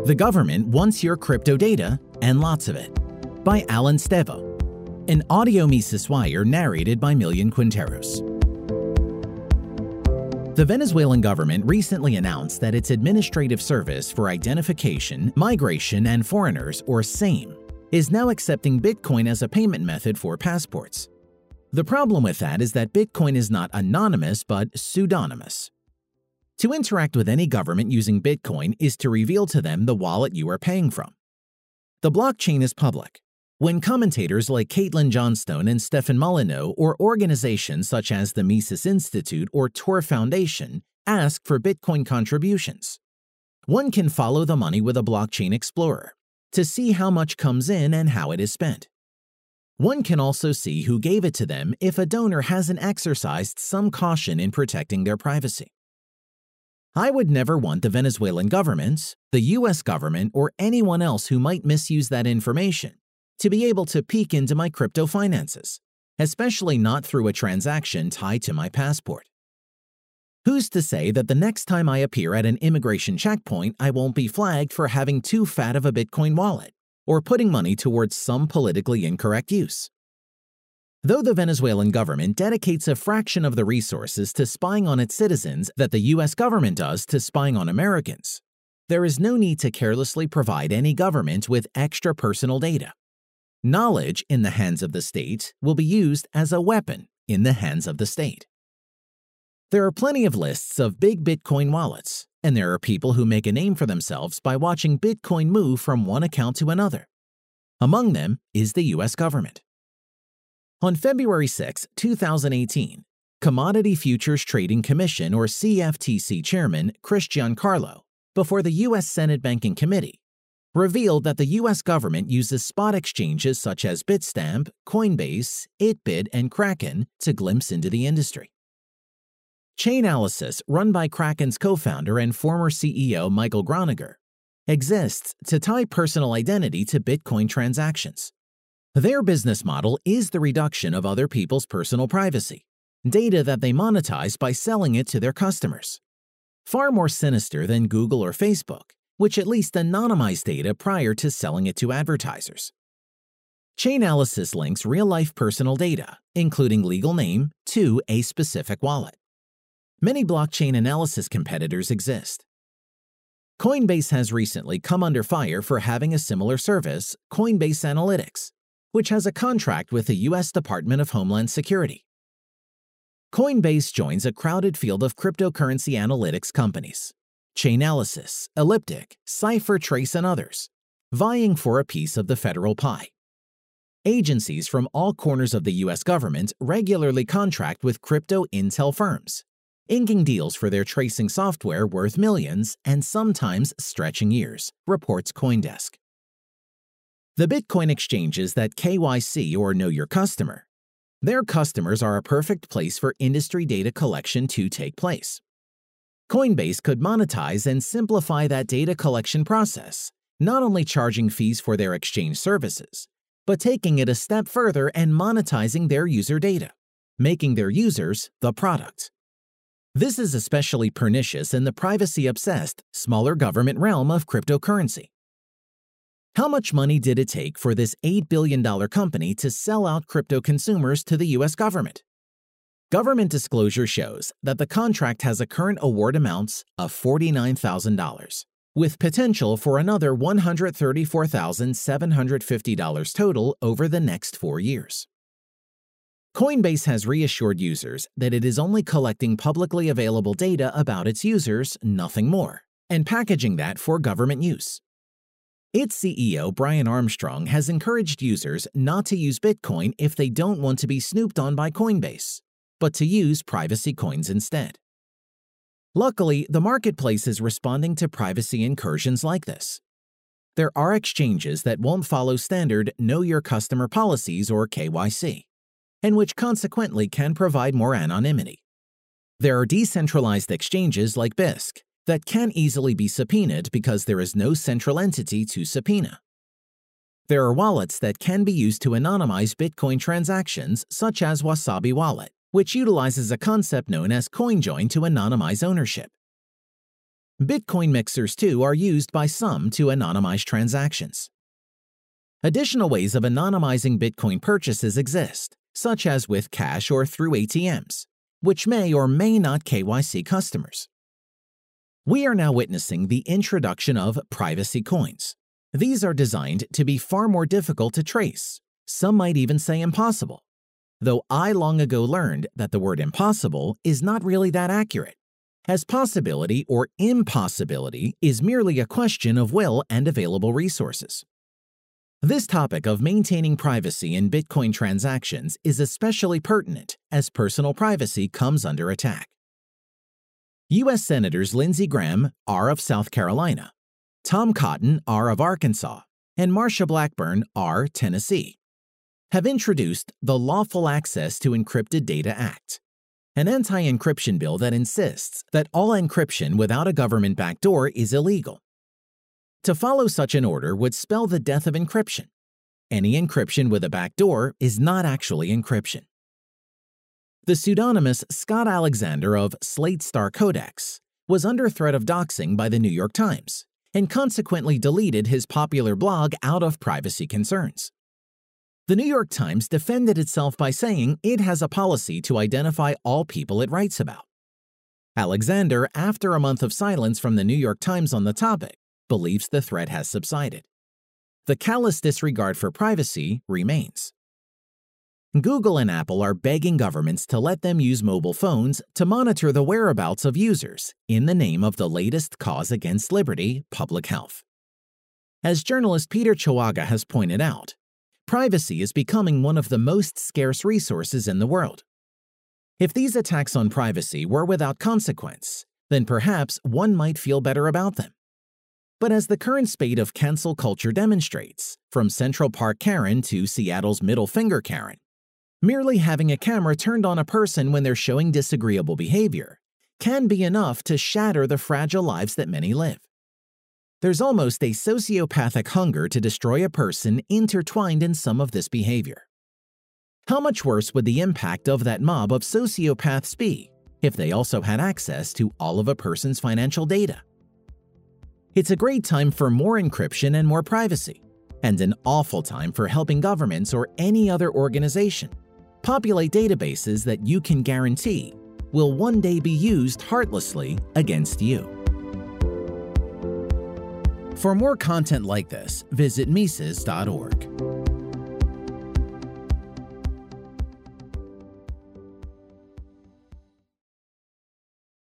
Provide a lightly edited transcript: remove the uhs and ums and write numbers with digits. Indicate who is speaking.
Speaker 1: The Government Wants Your Crypto Data and Lots of It by Alan Stevo. An audio Mises Wire narrated by Millian Quinteros. The Venezuelan government recently announced that its Administrative Service for Identification, Migration, and Foreigners, or SAME, is now accepting Bitcoin as a payment method for passports. The problem with that is that Bitcoin is not anonymous but pseudonymous. To interact with any government using Bitcoin is to reveal to them the wallet you are paying from. The blockchain is public. When commentators like Caitlin Johnstone and Stefan Molyneux or organizations such as the Mises Institute or Tor Foundation ask for Bitcoin contributions, one can follow the money with a blockchain explorer to see how much comes in and how it is spent. One can also see who gave it to them if a donor hasn't exercised some caution in protecting their privacy. I would never want the Venezuelan government, the US government, or anyone else who might misuse that information to be able to peek into my crypto finances, especially not through a transaction tied to my passport. Who's to say that the next time I appear at an immigration checkpoint, I won't be flagged for having too fat of a Bitcoin wallet or putting money towards some politically incorrect use? Though the Venezuelan government dedicates a fraction of the resources to spying on its citizens that the US government does to spying on Americans, there is no need to carelessly provide any government with extra personal data. Knowledge in the hands of the state will be used as a weapon in the hands of the state. There are plenty of lists of big Bitcoin wallets, and there are people who make a name for themselves by watching Bitcoin move from one account to another. Among them is the US government. On February 6, 2018, Commodity Futures Trading Commission or CFTC Chairman Chris Giancarlo, before the U.S. Senate Banking Committee, revealed that the U.S. government uses spot exchanges such as Bitstamp, Coinbase, Itbit, and Kraken to glimpse into the industry. Chainalysis, run by Kraken's co-founder and former CEO Michael Groninger, exists to tie personal identity to Bitcoin transactions. Their business model is the reduction of other people's personal privacy, data that they monetize by selling it to their customers. Far more sinister than Google or Facebook, which at least anonymize data prior to selling it to advertisers. Chainalysis links real-life personal data, including legal name, to a specific wallet. Many blockchain analysis competitors exist. Coinbase has recently come under fire for having a similar service, Coinbase Analytics, which has a contract with the U.S. Department of Homeland Security. Coinbase joins a crowded field of cryptocurrency analytics companies, Chainalysis, Elliptic, CipherTrace, and others, vying for a piece of the federal pie. Agencies from all corners of the U.S. government regularly contract with crypto intel firms, inking deals for their tracing software worth millions and sometimes stretching years, reports CoinDesk. The Bitcoin exchanges that KYC or Know Your Customer, their customers are a perfect place for industry data collection to take place. Coinbase could monetize and simplify that data collection process, not only charging fees for their exchange services, but taking it a step further and monetizing their user data, making their users the product. This is especially pernicious in the privacy-obsessed, smaller government realm of cryptocurrency. How much money did it take for this $8 billion company to sell out crypto consumers to the U.S. government? Government disclosure shows that the contract has a current award amount of $49,000, with potential for another $134,750 total over the next 4 years. Coinbase has reassured users that it is only collecting publicly available data about its users, nothing more, and packaging that for government use. Its CEO, Brian Armstrong, has encouraged users not to use Bitcoin if they don't want to be snooped on by Coinbase, but to use privacy coins instead. Luckily, the marketplace is responding to privacy incursions like this. There are exchanges that won't follow standard Know Your Customer policies or KYC, and which consequently can provide more anonymity. There are decentralized exchanges like Bisq that can easily be subpoenaed because there is no central entity to subpoena. There are wallets that can be used to anonymize Bitcoin transactions, such as Wasabi Wallet, which utilizes a concept known as CoinJoin to anonymize ownership. Bitcoin mixers, too, are used by some to anonymize transactions. Additional ways of anonymizing Bitcoin purchases exist, such as with cash or through ATMs, which may or may not KYC customers. We are now witnessing the introduction of privacy coins. These are designed to be far more difficult to trace. Some might even say impossible, though I long ago learned that the word impossible is not really that accurate, as possibility or impossibility is merely a question of will and available resources. This topic of maintaining privacy in Bitcoin transactions is especially pertinent as personal privacy comes under attack. U.S. Senators Lindsey Graham, R. of South Carolina, Tom Cotton, R. of Arkansas, and Marsha Blackburn, R. Tennessee, have introduced the Lawful Access to Encrypted Data Act, an anti-encryption bill that insists that all encryption without a government backdoor is illegal. To follow such an order would spell the death of encryption. Any encryption with a backdoor is not actually encryption. The pseudonymous Scott Alexander of Slate Star Codex was under threat of doxing by the New York Times and consequently deleted his popular blog out of privacy concerns. The New York Times defended itself by saying it has a policy to identify all people it writes about. Alexander, after a month of silence from the New York Times on the topic, believes the threat has subsided. The callous disregard for privacy remains. Google and Apple are begging governments to let them use mobile phones to monitor the whereabouts of users in the name of the latest cause against liberty, public health. As journalist Peter Chihuaga has pointed out, privacy is becoming one of the most scarce resources in the world. If these attacks on privacy were without consequence, then perhaps one might feel better about them. But as the current spate of cancel culture demonstrates, from Central Park Karen to Seattle's Middle Finger Karen, merely having a camera turned on a person when they're showing disagreeable behavior can be enough to shatter the fragile lives that many live. There's almost a sociopathic hunger to destroy a person intertwined in some of this behavior. How much worse would the impact of that mob of sociopaths be if they also had access to all of a person's financial data? It's a great time for more encryption and more privacy, and an awful time for helping governments or any other organization populate databases that you can guarantee will one day be used heartlessly against you. For more content like this, visit Mises.org.